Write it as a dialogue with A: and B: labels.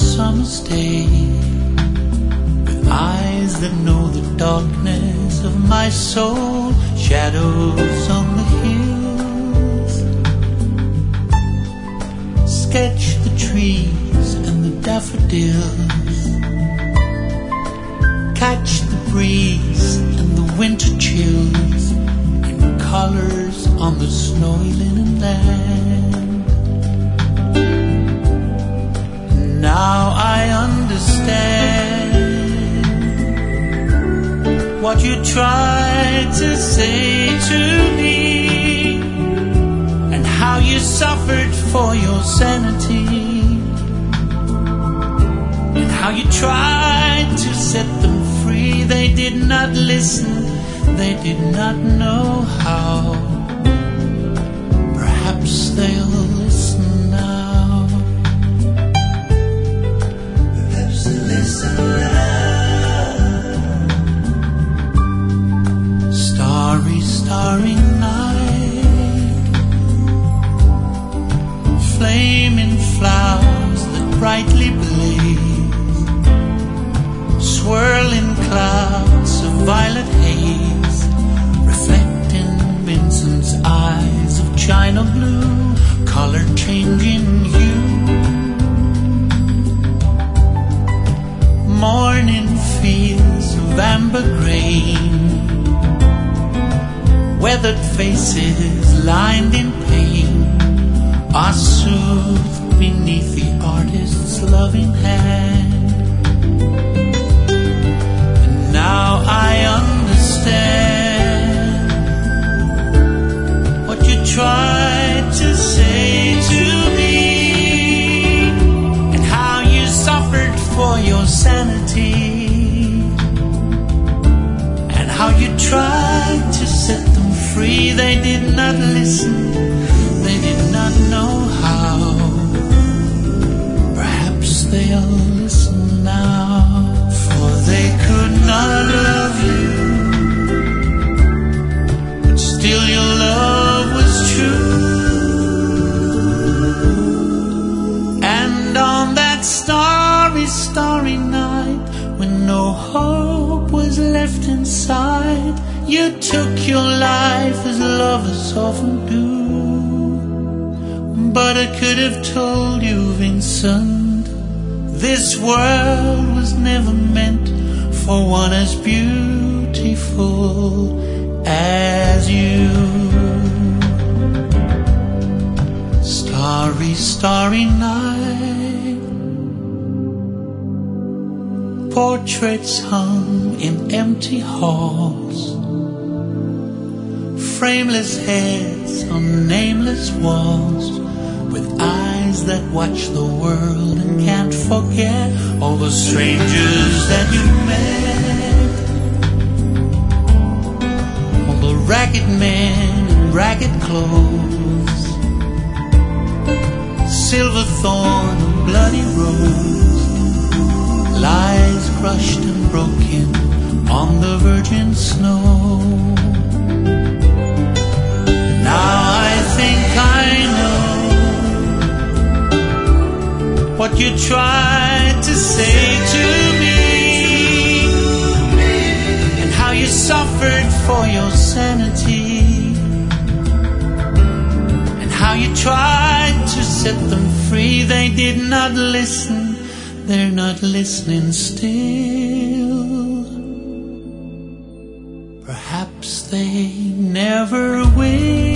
A: summer's day, with eyes that know the darkness of my soul, shadows on the hills. Sketch the trees and the daffodils, catch the breeze and the winter chills in colors on the snowy linen land. Now I understand what you tried to say to me, and how you suffered for your sanity, and how you tried to set them free. They did not listen, they did not know how. Perhaps they'll listen now. Perhaps they'll listen now. Starry, starry night, flaming flowers that brightly blaze, swirling clouds of violet haze, reflecting Vincent's eyes of china blue, color changing hue. Morning fields of amber grain, weathered faces lined in pain are soothed beneath the artist's loving hand. And now I understand what you tried to say to me, and how you suffered for your sanity, and how you tried to set them free. They did not listen, they did not know how. Perhaps they'll listen now, for they could not love you, but still your love was true. And on that starry, starry night, when no hope was left inside, you took your life as lovers often do. But I could have told you, Vincent, this world was never meant for one as beautiful as you. Starry, starry night, portraits hung in empty halls, frameless heads on nameless walls, with eyes that watch the world and can't forget all the strangers that you met, all the ragged men in ragged clothes, silver thorn and bloody rose, lies crushed and broken on the virgin snow. Now I think I know what you tried to say to me, and how you suffered for your sanity, and how you tried to set them free. They did not listen, they're not listening still. Perhaps they never will.